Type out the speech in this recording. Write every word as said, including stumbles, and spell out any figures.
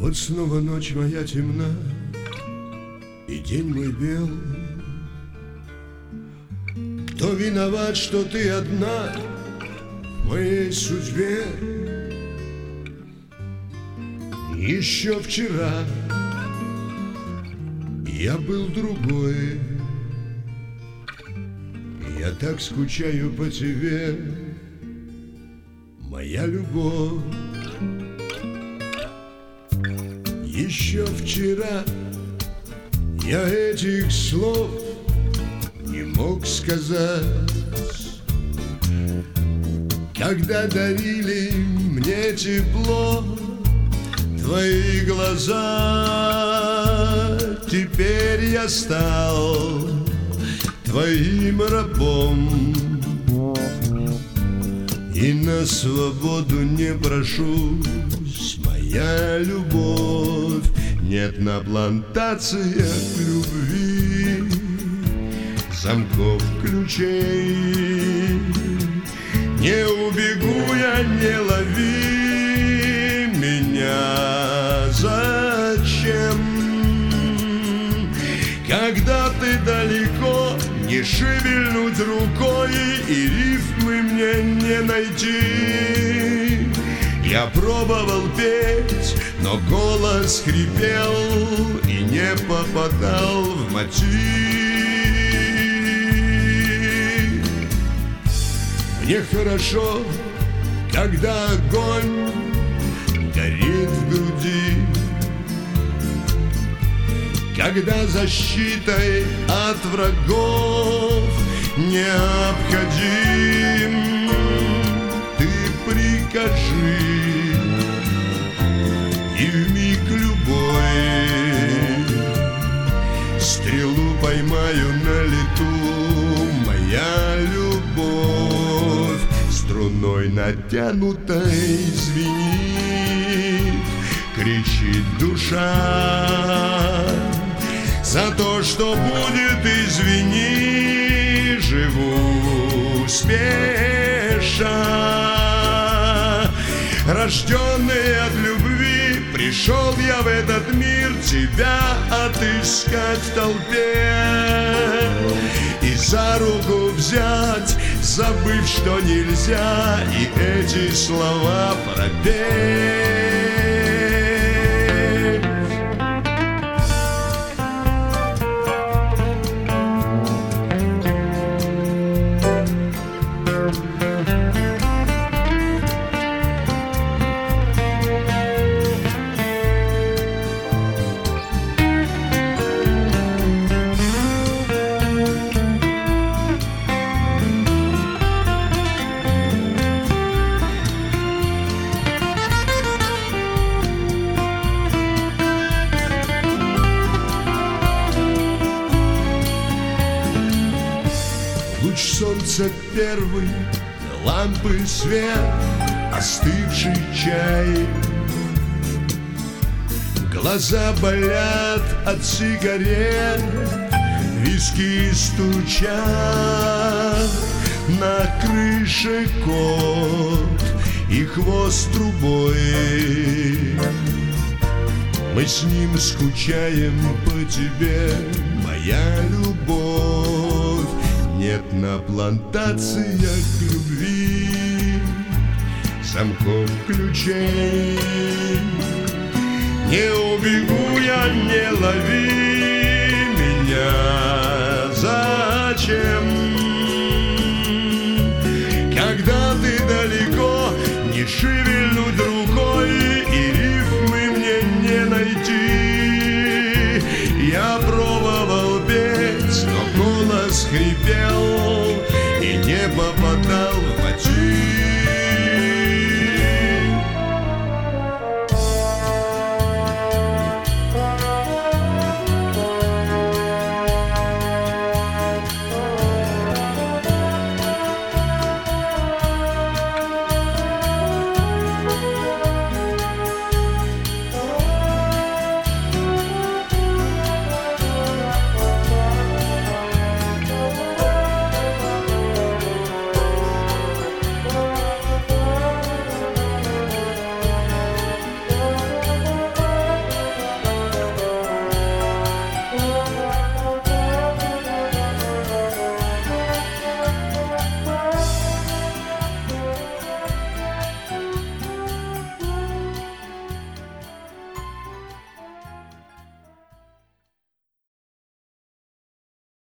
Вот снова ночь моя темна, и день мой бел. Кто виноват, что ты одна в моей судьбе? Еще вчера я был другой. Я так скучаю по тебе, моя любовь. Еще вчера я этих слов не мог сказать, когда дарили мне тепло твои глаза. Теперь я стал твоим рабом и на свободу не прошусь, моя любовь. Нет на плантациях любви замков, ключей. Не убегу я, не лови меня. Зачем? Когда ты далеко, не шевельнуть рукой, и рифмы мне не найти. Я пробовал петь, но голос хрипел и не попадал в мотив. Мне хорошо, когда огонь горит в груди, когда защитой от врагов необходим. Ты прикажи, и вмиг любой стрелу поймаю на лету. Моя любовь струной натянутой звенит, кричит душа. За то, что будет, извини, живу спеша. Рожденный от любви, пришел я в этот мир тебя отыскать в толпе и за руку взять, забыв, что нельзя, и эти слова пропеть. Луч солнца первый, лампы свет, остывший чай. Глаза болят от сигарет, виски стучат. На крыше кот и хвост трубой. Мы с ним скучаем по тебе, моя любовь. Нет на плантациях любви замков, ключей. Не убегу я, не лови